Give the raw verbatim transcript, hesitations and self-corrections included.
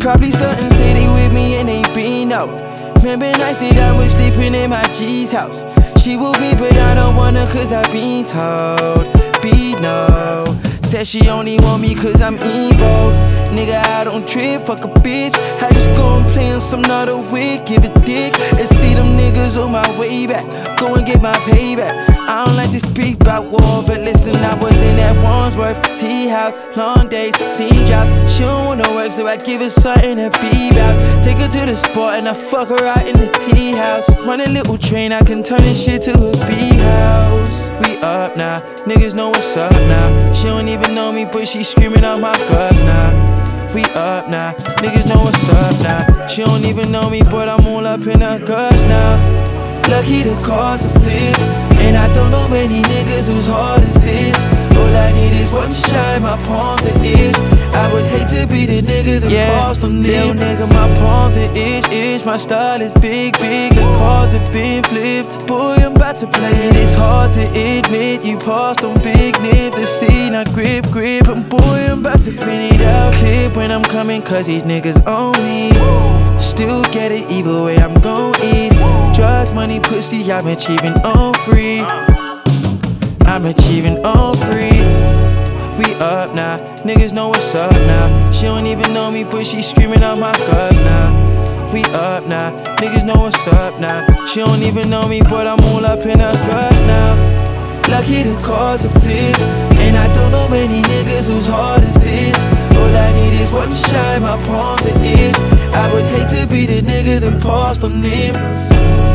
Probably starting say they with me and they been out. Remember nights that I was sleeping in my G's house. She with me but I don't want her cause I been told. Be no. Said she only want me cause I'm evil. Nigga, I don't trip, fuck a bitch. I just go and play on some other wig, give a dick, and see them niggas on my way back. Go and get my payback. I don't like to speak about war, but listen, I was in that Wandsworth tea house, long days, scene jobs. She don't wanna work, so I give her something to be about. Take her to the spot and I fuck her out in the tea house. Run a little train, I can turn this shit to a bee house. We up now, niggas know what's up now. She don't even know me, but she screaming out my guts now. We up now, niggas know what's up now. She don't even know me, but I'm all up in her guts now. Lucky the cars are flipped, and I don't know many niggas who's hard as this. All I need is one shot, my palms are itch. I would hate to be the nigga that yeah, paused on little nigga, my palms are itch, itch. My style is big, big, the cards have been flipped. Boy, I'm about to play it, it's hard to admit. You paused on big nip, the scene I grip, grip. And boy, I'm about to finish it out. Clip when I'm coming cause these niggas own me. Still get it either way I'm gon' eat. Drugs, money, pussy, I'm achieving on free. I'm achieving on free. We up now, niggas know what's up now. She don't even know me, but she screaming out my guts now. We up now, niggas know what's up now. She don't even know me, but I'm all up in her guts now. Lucky the cars are flipped, and I don't know many niggas who's hard as this. All I need is one shot, my palms are itch. I would hate to be the nigga that paused on him.